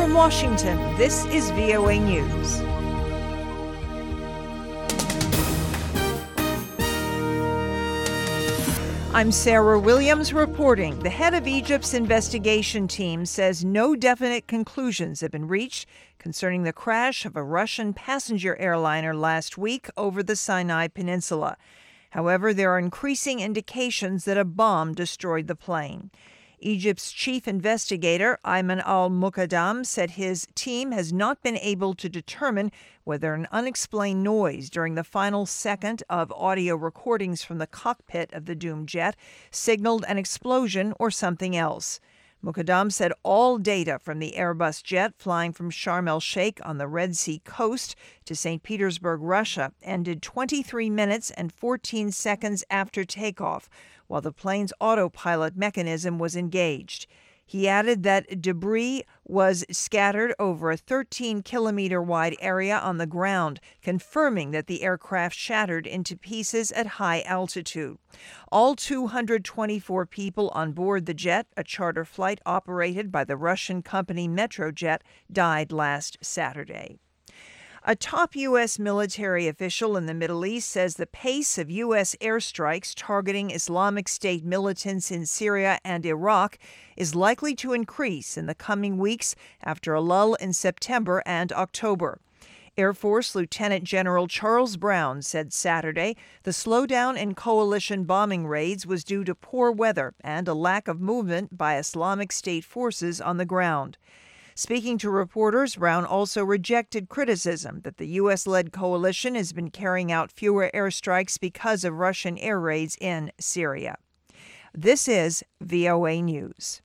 From Washington, this is VOA News. I'm Sarah Williams reporting. The head of Egypt's investigation team says no definite conclusions have been reached concerning the crash of a Russian passenger airliner last week over the Sinai Peninsula. However, there are increasing indications that a bomb destroyed the plane. Egypt's chief investigator, Ayman al-Muqaddam, said his team has not been able to determine whether an unexplained noise during the final second of audio recordings from the cockpit of the doomed jet signaled an explosion or something else. Muqaddam said all data from the Airbus jet flying from Sharm el-Sheikh on the Red Sea coast to St. Petersburg, Russia, ended 23 minutes and 14 seconds after takeoff, while the plane's autopilot mechanism was engaged. He added that debris was scattered over a 13-kilometer-wide area on the ground, confirming that the aircraft shattered into pieces at high altitude. All 224 people on board the jet, a charter flight operated by the Russian company Metrojet, died last Saturday. A top U.S. military official in the Middle East says the pace of U.S. airstrikes targeting Islamic State militants in Syria and Iraq is likely to increase in the coming weeks after a lull in September and October. Air Force Lieutenant General Charles Brown said Saturday the slowdown in coalition bombing raids was due to poor weather and a lack of movement by Islamic State forces on the ground. Speaking to reporters, Brown also rejected criticism that the U.S.-led coalition has been carrying out fewer airstrikes because of Russian air raids in Syria. This is VOA News.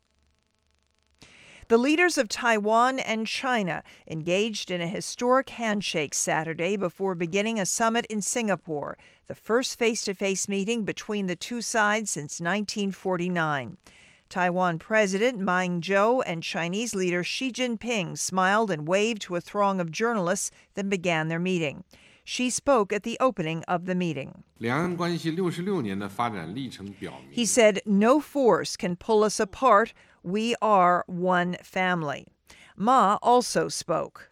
The leaders of Taiwan and China engaged in a historic handshake Saturday before beginning a summit in Singapore, the first face-to-face meeting between the two sides since 1949. Taiwan President Ma Ying-jeou and Chinese leader Xi Jinping smiled and waved to a throng of journalists that began their meeting. Xi spoke at the opening of the meeting. He said, "No force can pull us apart. We are one family." Ma also spoke.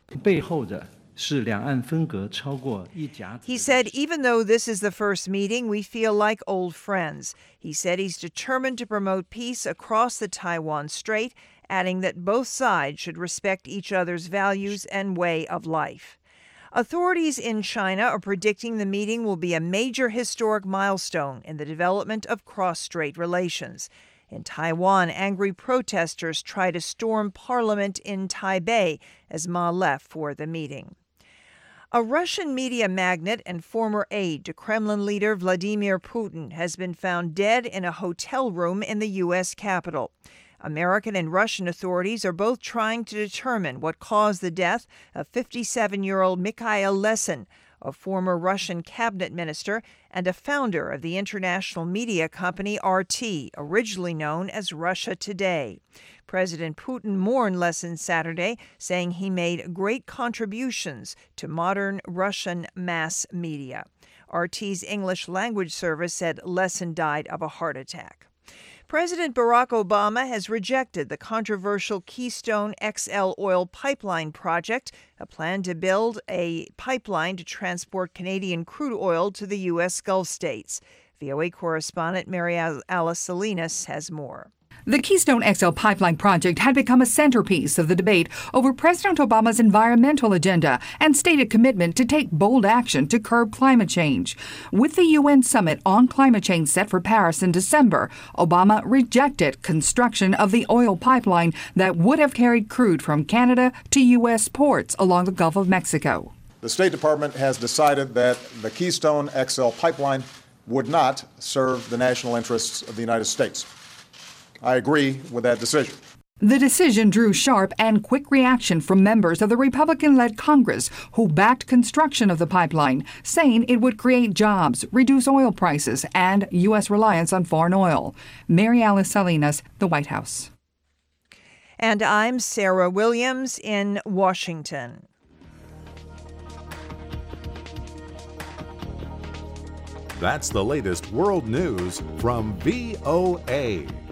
He said, even though this is the first meeting, we feel like old friends. He said he's determined to promote peace across the Taiwan Strait, adding that both sides should respect each other's values and way of life. Authorities in China are predicting the meeting will be a major historic milestone in the development of cross-strait relations. In Taiwan, angry protesters try to storm parliament in Taipei as Ma left for the meeting. A Russian media magnate and former aide to Kremlin leader Vladimir Putin has been found dead in a hotel room in the U.S. Capitol. American and Russian authorities are both trying to determine what caused the death of 57-year-old Mikhail Lesin, a former Russian cabinet minister and a founder of the international media company RT, originally known as Russia Today. President Putin mourned Lesin Saturday, saying he made great contributions to modern Russian mass media. RT's English language service said Lesin died of a heart attack. President Barack Obama has rejected the controversial Keystone XL oil pipeline project, a plan to build a pipeline to transport Canadian crude oil to the U.S. Gulf states. VOA correspondent Mary Alice Salinas has more. The Keystone XL pipeline project had become a centerpiece of the debate over President Obama's environmental agenda and stated commitment to take bold action to curb climate change. With the UN summit on climate change set for Paris in December, Obama rejected construction of the oil pipeline that would have carried crude from Canada to U.S. ports along the Gulf of Mexico. The State Department has decided that the Keystone XL pipeline would not serve the national interests of the United States. I agree with that decision. The decision drew sharp and quick reaction from members of the Republican-led Congress who backed construction of the pipeline, saying it would create jobs, reduce oil prices, and U.S. reliance on foreign oil. Mary Alice Salinas, the White House. And I'm Sarah Williams in Washington. That's the latest world news from VOA.